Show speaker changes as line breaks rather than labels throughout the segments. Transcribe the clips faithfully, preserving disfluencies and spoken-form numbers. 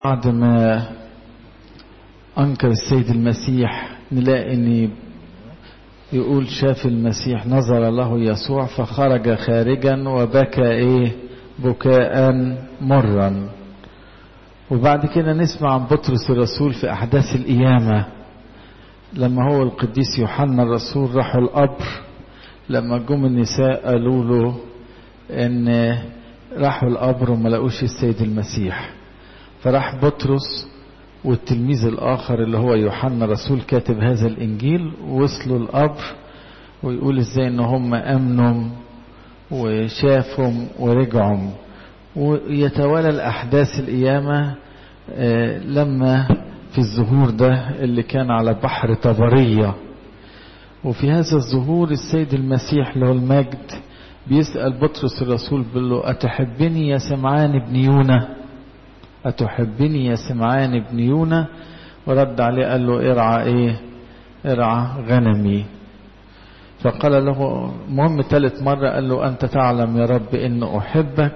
بعد ما أنكر السيد المسيح نلاقي أن يقول شاف المسيح نظر له يسوع فخرج خارجا وبكى إيه بكاء مرا. وبعد كده نسمع عن بطرس الرسول في أحداث القيامة لما هو القديس يوحنا الرسول راحوا القبر، لما جم النساء قالوا له ان راحوا القبر وما لقوش السيد المسيح، فراح بطرس والتلميذ الآخر اللي هو يوحنا رسول كاتب هذا الإنجيل وصلوا القبر، ويقول ازاي ان هم امنوا وشافهم ورجعوا. ويتوالى الأحداث القيامة لما في الظهور ده اللي كان على بحر طبرية. وفي هذا الظهور السيد المسيح له المجد بيسأل بطرس الرسول بيقول له أتحبني يا سمعان ابن يونا؟ أتحبني يا سمعان ابن يونا؟ ورد عليه قال له ارعى ايه؟ ارعى غنمي. فقال له مهم ثالث مرة قال له أنت تعلم يا رب إن أحبك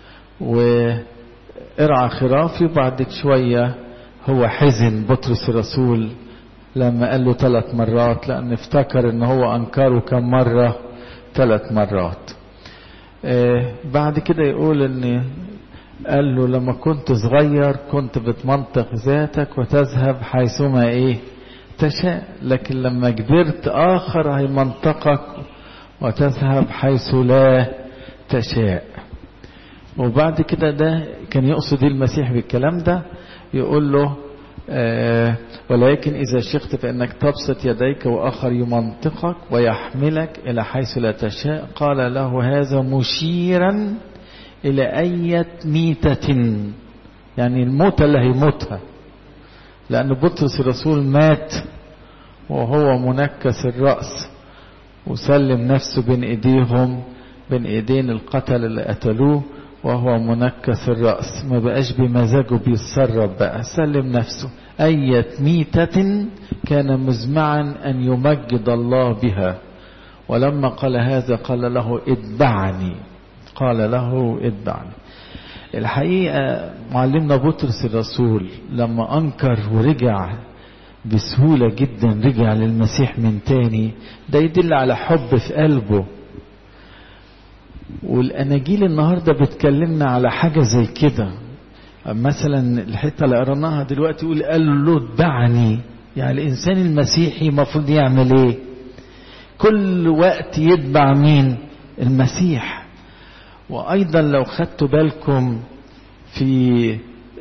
وارعى خرافي. بعد شوية هو حزن بطرس الرسول لما قال له ثلاث مرات، لأن افتكر ان هو أنكره كم مرة؟ ثلاث مرات. آه بعد كده يقول ان قال له لما كنت صغير كنت بتمنطق ذاتك وتذهب حيثما ايه تشاء، لكن لما كبرت آخر هيمنطقك وتذهب حيث لا تشاء. وبعد كده ده كان يقصد المسيح بالكلام ده، يقول له آه ولكن إذا شئت فإنك تبسط يديك وآخر يمنطقك ويحملك إلى حيث لا تشاء. قال له هذا مشيرا إلى أية ميتة، يعني الموتة اللي هيموتها، لأن بطرس الرسول مات وهو منكس الرأس وسلم نفسه بين إيديهم بين إيدين القتل اللي قتلوه وهو منكس الرأس، ما بقاش بمزاجه بيتصرف بقى، سلم نفسه. أية ميتة كان مزمعا أن يمجد الله بها. ولما قال هذا قال له اتبعني، قال له اتبعني. الحقيقة معلمنا بطرس الرسول لما أنكر ورجع بسهولة جدا، رجع للمسيح من تاني، ده يدل على حب في قلبه. والأناجيل النهاردة بتكلمنا على حاجة زي كده. مثلا الحتة اللي قرناها دلوقتي يقول قال له اتبعني، يعني الإنسان المسيحي مفروض يعمل ايه؟ كل وقت يتبع مين؟ المسيح. وأيضا لو خدتوا بالكم في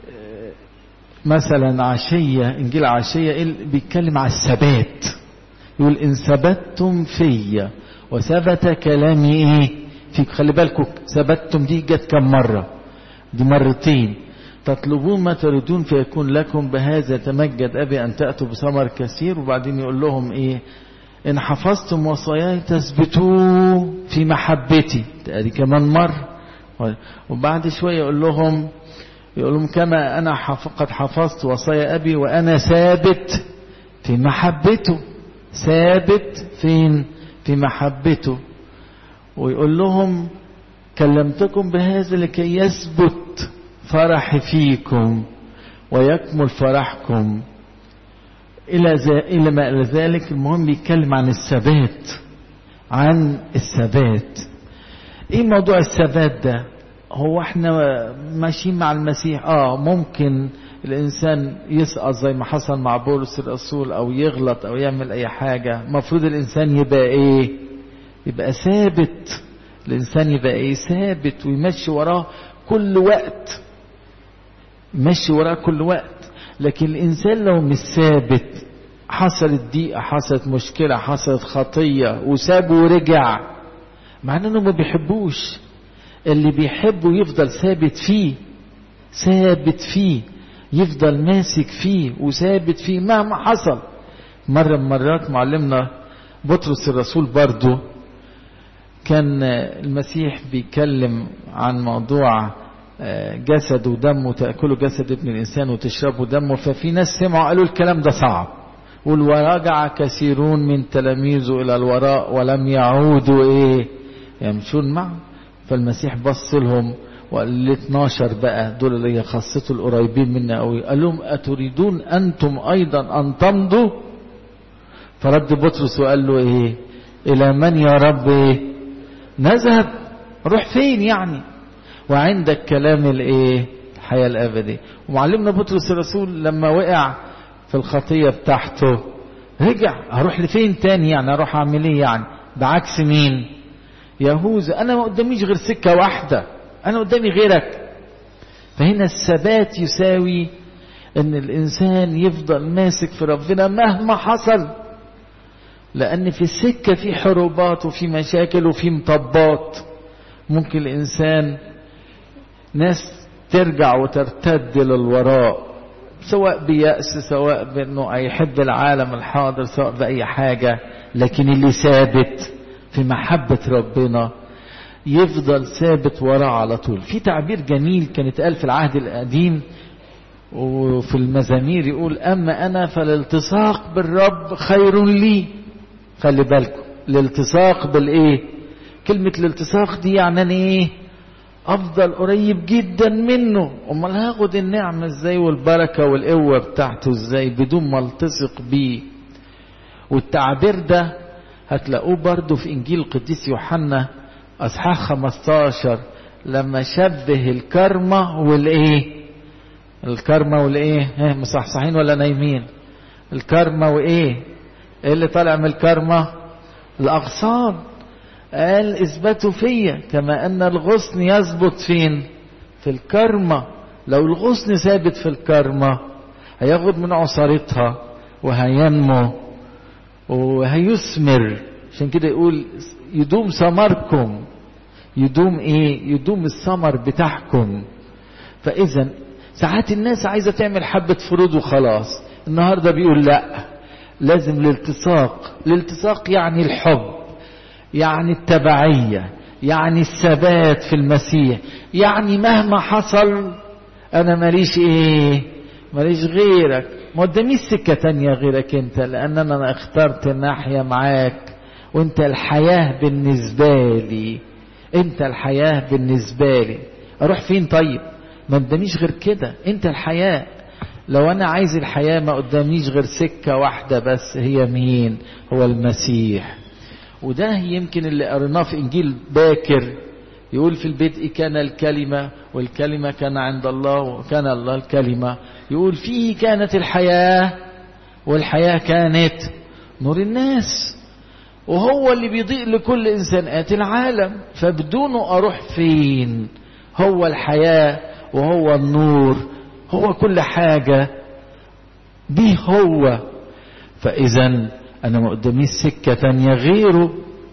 مثلا عشية إنجيل عشية بيتكلم على الثبات، يقول إن ثبتتم فيا وثبت كلامي ايه فيك. خلي بالكم ثبتتم دي جت كم مرة؟ دي مرتين. تطلبون ما تريدون فيكون لكم بهذا تمجد أبي أن تأتوا بثمر كثير. وبعدين يقول لهم إيه؟ إن حفظتم وصاياي تثبتوا في محبتي، دي كمان مرة. وبعد شوية يقول لهم يقول لهم كما أنا قد حفظت وصايا أبي وأنا ثابت في محبته. ثابت فين؟ في محبته. ويقول لهم كلمتكم بهذا لكي يثبت فرحي فيكم ويكمل فرحكم إلى إلى ما إلى ذلك. المهم بيتكلم عن الثبات، عن الثبات. إيه موضوع الثبات ده؟ هو إحنا ماشيين مع المسيح آه ممكن الإنسان يسقط زي ما حصل مع بولس الرسول أو يغلط أو يعمل أي حاجة. مفروض الإنسان يبقى إيه؟ يبقى ثابت. الإنسان يبقى إيه؟ ثابت ويمشي وراه كل وقت، يمشي وراه كل وقت. لكن الإنسان لو مش ثابت، حصلت ضيقة، حصلت مشكلة، حصلت خطية وسابه ورجع، معناه إنه ما بيحبوش. اللي بيحبه يفضل ثابت فيه، ثابت فيه، يفضل ماسك فيه وثابت فيه مهما حصل. مرة من مرات معلمنا بطرس الرسول برضو كان المسيح بيتكلم عن موضوع جسد ودم وتأكلوا جسد ابن الإنسان وتشربوا دمه. ففي ناس سمعوا قالوا الكلام ده صعب، ورجع كثيرون من تلاميذه إلى الوراء ولم يعودوا إيه يمشون معه. فالمسيح بص لهم وقال اتناشر بقى دول اللي هي خاصته القريبين منا قوي، قال لهم أتريدون أنتم أيضا أن تمضوا؟ فرد بطرس وقال له إيه؟ إلى من يا رب إيه؟ نذهب؟ روح فين يعني؟ وعندك كلام الإيه؟ الحياة الأبدية. ومعلمنا بطرس الرسول لما وقع في الخطية بتاعته رجع، هروح لفين تاني يعني؟ هروح أعمل إيه يعني؟ بعكس مين؟ يهوذا، أنا ما قداميش غير سكة واحدة، أنا قدامي غيرك. فهنا الثبات يساوي ان الانسان يفضل ماسك في ربنا مهما حصل، لان في السكة في حروبات وفي مشاكل وفي مطبات. ممكن الانسان ناس ترجع وترتد للوراء، سواء بيأس، سواء بانه يحب العالم الحاضر، سواء بأي حاجة، لكن اللي ثابت في محبة ربنا يفضل ثابت وراه على طول. في تعبير جميل كان اتقال في العهد القديم وفي المزامير، يقول أما أنا فالالتصاق بالرب خير لي. خلي بالكم، الالتصاق بالإيه؟ كلمة الالتصاق دي يعني أنا إيه؟ أفضل قريب جدا منه. أمال هاخد النعمة إزاي والبركة والقوة بتاعته إزاي بدون ما التصق بيه؟ والتعبير ده هتلاقوه برضو في إنجيل القديس يوحنا أصحاح خمستاشر، لما شبه الكرمة والإيه؟ الكرمة والإيه؟ ها مصحصحين ولا نايمين؟ الكرمة وإيه؟ إيه اللي طالع من الكرمة؟ الأغصان. قال اثبتوا فيا كما أن الغصن يثبت فين؟ في الكرمة. لو الغصن ثابت في الكرمة هياخد من عصارتها وهينمو وهيثمر. عشان كده يقول يدوم ثمركم. يدوم ايه؟ يدوم الثمر بتاعكم. فاذا ساعات الناس عايزة تعمل حبة فروض وخلاص. النهاردة بيقول لا، لازم الالتصاق. الالتصاق يعني الحب، يعني التبعية، يعني الثبات في المسيح، يعني مهما حصل انا ماليش ايه؟ ماليش غيرك، ما قداميش سكة تانية غيرك انت، لان انا اخترت الناحية معاك وانت الحياة بالنسبة لي. انت الحياة بالنسبة لي. اروح فين طيب؟ ما قداميش غير كده، انت الحياة. لو انا عايز الحياة ما قداميش غير سكة واحدة بس، هي مين؟ هو المسيح. وده يمكن اللي قرناه في انجيل باكر، يقول في البدء كان الكلمة والكلمة كان عند الله وكان الله الكلمة. يقول فيه كانت الحياة والحياة كانت نور الناس، وهو اللي بيضيء لكل إنسان آتي العالم. فبدونه أروح فين؟ هو الحياة وهو النور، هو كل حاجة دي هو. فإذا أنا ما قداميش سكة تانية غيره.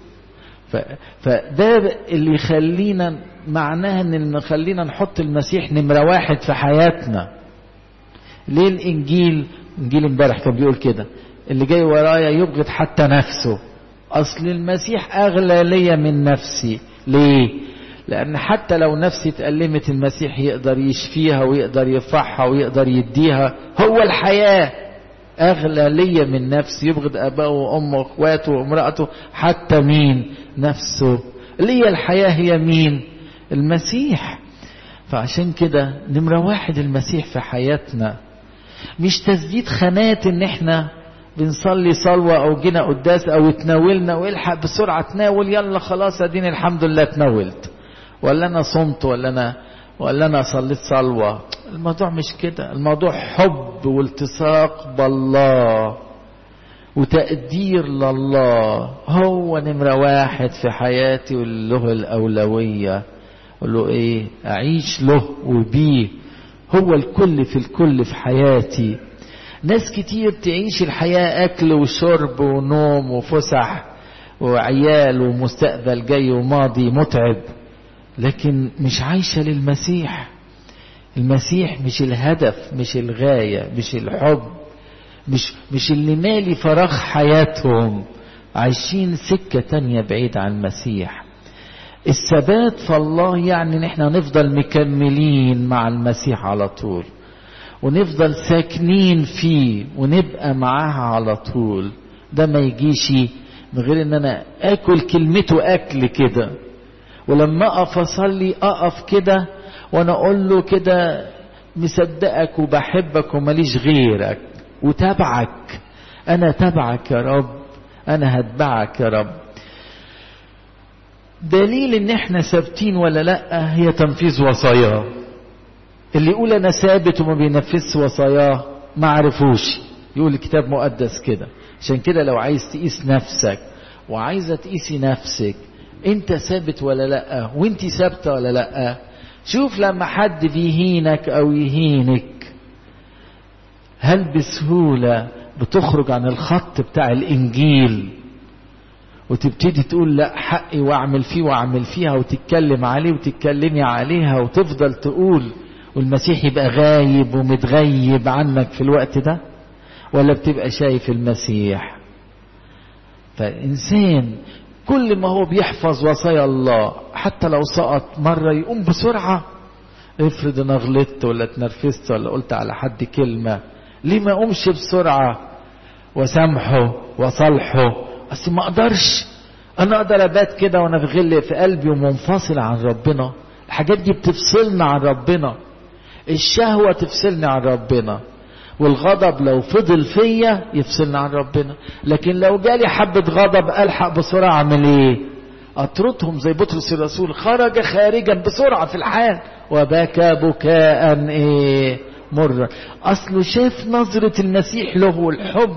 فده اللي يخلينا، معناها ان نخلينا نحط المسيح نمرة واحد في حياتنا. ليه الانجيل انجيل امبارح كان بيقول كده، اللي جاي ورايا يبغض حتى نفسه. اصل المسيح اغلى ليا من نفسي. ليه؟ لان حتى لو نفسي اتألمت المسيح يقدر يشفيها ويقدر يرفعها ويقدر يديها. هو الحياة اغلى ليا من نفسي. يبغض اباه وامه واخواته وامرأته حتى مين؟ نفسه. ليا الحياة هي مين؟ المسيح. فعشان كده نمرة واحد المسيح في حياتنا. مش تسديد خانات ان احنا بنصلي صلوة او جينا قداس او اتناولنا والحق بسرعة تناول، يلا خلاص اديني الحمد لله اتناولت، ولا انا صمت، ولا انا ولا انا صليت صلوة. الموضوع مش كده. الموضوع حب والتصاق بالله وتقدير لله. هو نمرة واحد في حياتي وله الأولوية. قل له ايه؟ اعيش له وبيه. هو الكل في الكل في حياتي. ناس كتير تعيش الحياة اكل وشرب ونوم وفسح وعيال ومستقبل جاي وماضي متعب، لكن مش عايشة للمسيح. المسيح مش الهدف، مش الغاية، مش الحب، مش مش اللي مالي فراغ حياتهم. عايشين سكة تانية بعيد عن المسيح. الثبات في الله يعني نحن نفضل مكملين مع المسيح على طول، ونفضل ساكنين فيه ونبقى معاه على طول. ده ما يجيش من غير ان انا اكل كلمته اكل كده، ولما اقف اصلي اقف كده وانا اقول له كده مصدقك وبحبك وماليش غيرك وتابعك، انا تابعك يا رب، انا هتبعك يا رب. دليل ان احنا ثابتين ولا لا هي تنفيذ وصاياه. اللي يقول انا ثابت وما بينفذش وصاياه ما عرفوش، يقول الكتاب مقدس كده. عشان كده لو عايز تقيس نفسك وعايزه تقيسي نفسك انت ثابت ولا لا وانت ثابته ولا لا، شوف لما حد بيهينك او يهينك هل بسهوله بتخرج عن الخط بتاع الانجيل وتبتدي تقول لا حقي واعمل فيه واعمل فيها وتتكلم عليه وتتكلمي عليها وتفضل تقول والمسيح يبقى غايب ومتغيب عنك في الوقت ده؟ ولا بتبقى شايف المسيح؟ فالإنسان كل ما هو بيحفظ وصايا الله حتى لو سقط مرة يقوم بسرعة. افرض انا غلطت ولا اتنرفزت ولا قلت على حد كلمة، ليه ما اقومش بسرعة وسامحه وصالحه؟ اصل ما اقدرش، انا اقدر ابات كده وانا في غل في قلبي ومنفصل عن ربنا. الحاجات دي بتفصلنا عن ربنا، الشهوة تفصلني عن ربنا، والغضب لو فضل فيا يفصلني عن ربنا. لكن لو جالي حبة غضب الحق بسرعة اعمل ايه؟ اطردهم زي بطرس الرسول، خرج خارجا بسرعة في الحال وبكى بكاء ايه مرة. اصله شاف نظرة المسيح له والحب،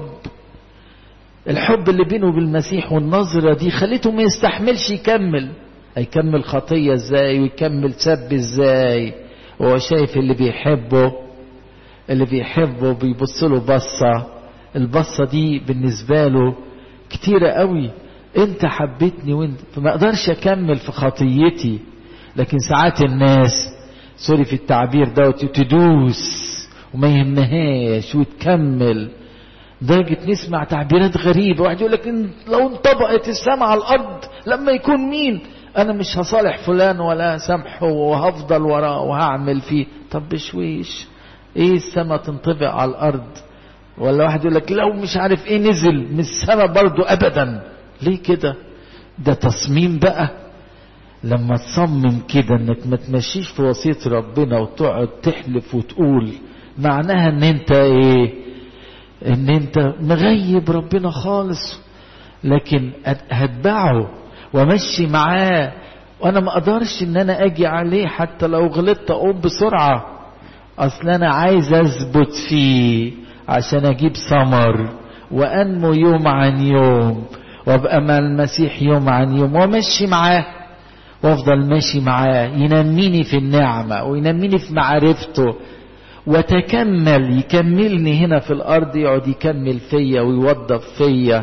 الحب اللي بينه بالمسيح، والنظرة دي خليته ما يستحملش يكمل. هيكمل خطية ازاي ويكمل سب ازاي وهو شايف اللي بيحبه اللي بيحبه بيبص له بصة، البصة دي بالنسبة له كتيرة قوي. انت حبيتني وانت فما اقدرش اكمل في خطيتي. لكن ساعات الناس سوري في التعبير ده تدوس وما يهمهاش وتكمل. درجة نسمع تعبيرات غريبة، واحد يقول لك لو انطبقت السماء على الارض لما يكون مين، انا مش هصالح فلان ولا سامحه وهفضل وراه وهعمل فيه. طب بشويش ايه السماء تنطبق على الارض؟ ولا واحد يقول لك لو مش عارف ايه نزل من السماء برضو ابدا. ليه كده؟ ده تصميم بقى. لما تصمم كده انك ما تمشيش في وصية ربنا وتقعد تحلف وتقول، معناها ان انت ايه؟ ان انت مغيب ربنا خالص. لكن هتبعه ومشي معاه، وانا ما اقدرش ان انا اجي عليه حتى لو غلطت اقوم بسرعة. اصل انا عايز اثبت فيه عشان اجيب ثمر وانمو يوم عن يوم وابقى مع المسيح يوم عن يوم ومشي معاه وافضل ماشي معاه، ينميني في النعمة وينميني في معرفته وتكمل يكملني هنا في الارض، يقعد يكمل فيا ويوظف فيا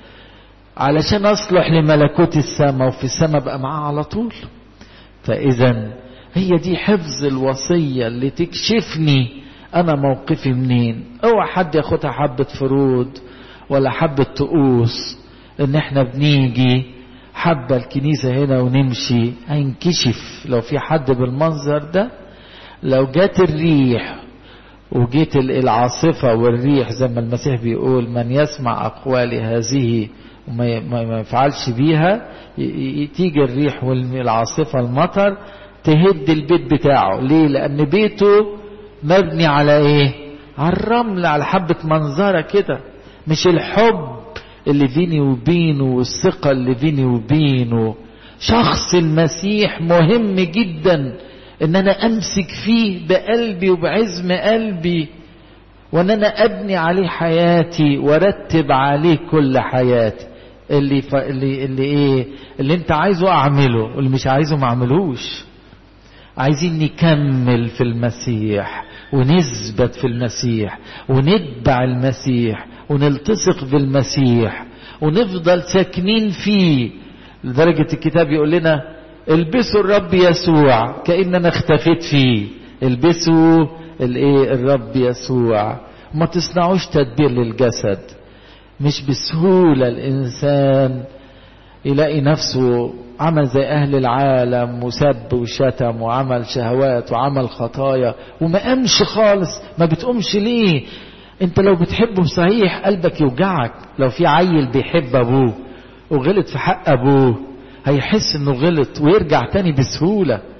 علشان اصلح لملكوت السماء، وفي السماء بقى معاه على طول. فاذا هي دي حفظ الوصية اللي تكشفني انا موقفي منين. اوعى حد ياخدها حبة فرود ولا حبة طقوس ان احنا بنيجي حبة الكنيسة هنا ونمشي. هينكشف لو في حد بالمنظر ده. لو جات الريح وجيت العاصفة والريح زي ما المسيح بيقول من يسمع أقوالي هذه وما يفعلش بيها، تيجي الريح والعاصفة المطر تهد البيت بتاعه. ليه؟ لأن بيته مبني على ايه؟ على الرمل، على حبة منظرة كده. مش الحب اللي بيني وبينه والثقة اللي بيني وبينه. شخص المسيح مهم جدا ان انا امسك فيه بقلبي وبعزم قلبي، وان انا ابني عليه حياتي وارتب عليه كل حياتي. اللي ف... اللي اللي ايه اللي انت عايزه اعمله واللي مش عايزه ما اعملوش. عايزين نكمل في المسيح ونثبت في المسيح ونتبع المسيح ونلتصق بالمسيح ونفضل ساكنين فيه. لدرجة الكتاب يقول لنا البسوا الرب يسوع كأننا اختفيت فيه. البسوا الايه؟ الرب يسوع. ما تصنعوش تدبير للجسد. مش بسهولة الإنسان يلاقي نفسه عمل زي أهل العالم وسب وشتم وعمل شهوات وعمل خطايا وما قامش خالص. ما بتقومش ليه؟ انت لو بتحبه صحيح قلبك يوجعك. لو في عيل بيحب أبوه وغلط في حق أبوه هيحس انه غلط ويرجع تاني بسهولة.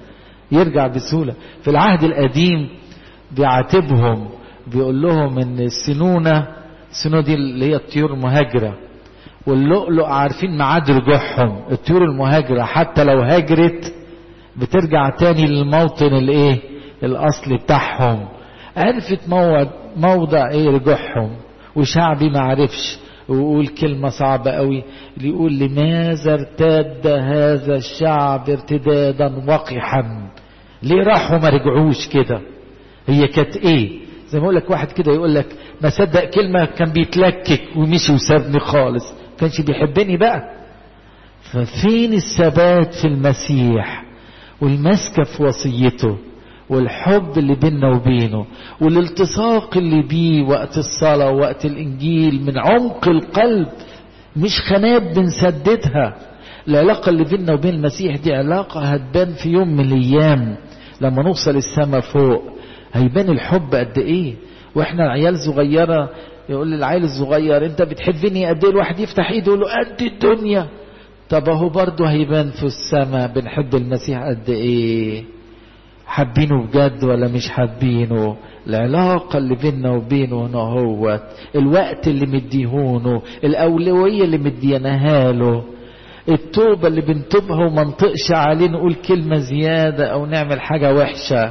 يرجع بسهولة. في العهد القديم بيعاتبهم بيقول لهم ان السنونة، السنونة دي اللي هي الطيور المهاجرة، واللؤلؤ عارفين ميعاد رجوعهم. الطيور المهاجرة حتى لو هاجرت بترجع تاني للموطن الايه الاصلي بتاعهم. عرفت موضع, موضع ايه رجوعهم، وشعبي ما عرفش. ويقول كلمة صعبة قوي، اللي يقول لماذا ارتد هذا الشعب ارتدادا وقحا؟ ليه راحوا ما رجعوش كده؟ هي كانت ايه؟ زي ما اقول لك واحد كده يقول لك ما صدق كلمة كان بيتلكك ومشي وسابني خالص، كانش بيحبني بقى. ففين الثبات في المسيح والمسكة في وصيته والحب اللي بيننا وبينه والالتصاق اللي بيه وقت الصلاة ووقت الإنجيل من عمق القلب، مش خناب بنسددها. العلاقة اللي بيننا وبين المسيح دي علاقة هتبان في يوم من الأيام لما نوصل السما فوق، هيبان الحب قد إيه. وإحنا عيال صغيرة يقول للعيل الصغير أنت بتحبني قد إيه؟ الواحد يفتح إيده يقول له قد الدنيا. طب أهو برضه هيبان في السما بنحب المسيح قد إيه، حابينه بجد ولا مش حابينه. العلاقة اللي بيننا وبينه هنا هو الوقت اللي مديهونه، الأولوية اللي مديناها له، التوبة اللي بنتوبها وما نطقش عليه نقول كلمة زيادة أو نعمل حاجة وحشة.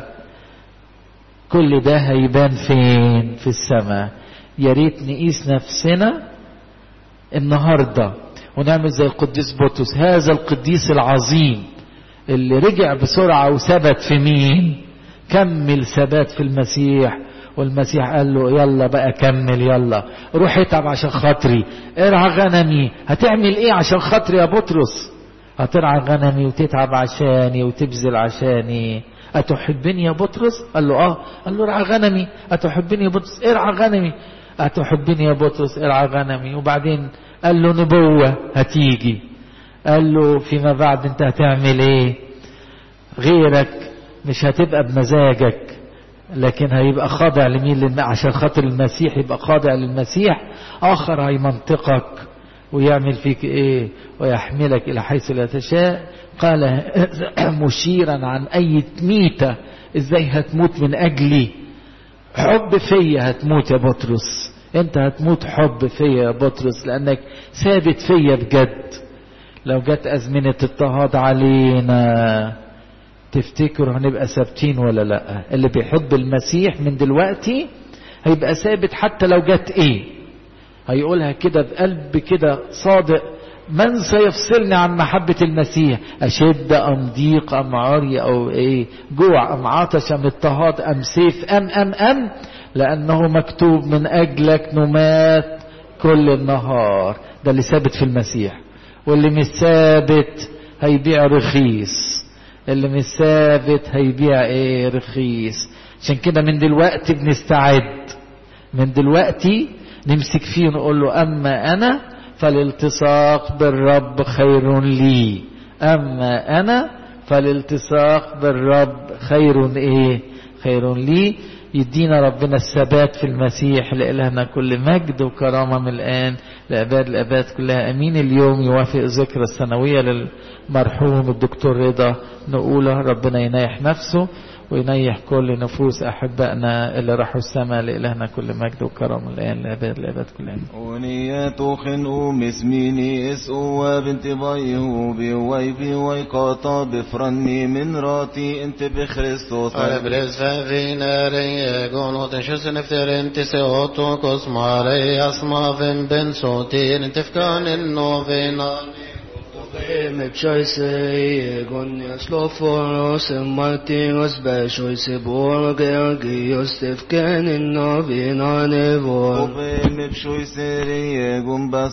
كل ده هيبان فين؟ في السماء. يا ريت نقيس نفسنا النهاردة ونعمل زي القديس بطرس، هذا القديس العظيم اللي رجع بسرعة وثبت في مين؟ كمل ثبات في المسيح. والمسيح قال له يلا بقى كمل، يلا روح اتعب عشان خاطري، ارعى غنمي. هتعمل ايه عشان خاطري يا بطرس؟ هترعى غنمي وتتعب عشاني وتبذل عشاني. أتحبني يا بطرس؟ قال له اه. قال له ارعى غنمي. أتحبني يا بطرس؟ ارعى غنمي. أتحبني يا بطرس؟ ارعى غنمي. وبعدين قال له نبوة هتيجي، قال له فيما بعد انت هتعمل ايه؟ غيرك مش هتبقى بمزاجك، لكن هيبقى خاضع لمين؟ عشان خاطر المسيح يبقى خاضع للمسيح. آخر هيمنطقك ويعمل فيك ايه؟ ويحملك الى حيث لا تشاء. قال مشيرا عن اي ميتة، ازاي هتموت من اجلي؟ حب فيا هتموت يا بطرس، انت هتموت حب فيا يا بطرس، لانك ثابت فيا بجد. لو جت ازمنة اضطهاد علينا تفتكروا هنبقى ثابتين ولا لا؟ اللي بيحب المسيح من دلوقتي هيبقى ثابت حتى لو جت ايه، هيقولها كده بقلب كده صادق، من سيفصلني عن محبة المسيح؟ أشد أم ضيق أم عري أو إيه، جوع أم عطش أم اضطهاد أم سيف أم أم أم لأنه مكتوب من أجلك نمات كل النهار. ده اللي ثابت في المسيح. واللي مش ثابت هيبيع رخيص، اللي مش ثابت هيبيع ايه؟ رخيص. عشان كده من دلوقتي بنستعد، من دلوقتي نمسك فيه ونقول له أما أنا فالالتصاق بالرب خير لي، أما أنا فالالتصاق بالرب خير إيه؟ خير لي. يدينا ربنا الثبات في المسيح. لإلهنا كل مجد وكرامة من الآن لأباد الأباد كلها أمين. اليوم يوافق ذكرى السنوية للمرحوم الدكتور رضا نقوله، ربنا ينيح نفسه وينيح كل نفوس أحبائنا اللي راحوا السماء. لإلهنا كل مجد وكرم الآن لأباد الأباد كلها.
ونياتو خنقو مسميني اسقوا بنت بايهو بيوي بيوي قاطا بفرني من راتي انت بخريستوس
أبرز ففينا ريقون وتنشس نفتر انت سيوتو قسم علي أسمع فين بن صوتين انت فكان النوفينا
Med Scheisse, Gonias Loforos, Martinos, Beschoisse, Borger, Giostef, Kenin, Novina, Nevor.
Med Scheisse, Gumba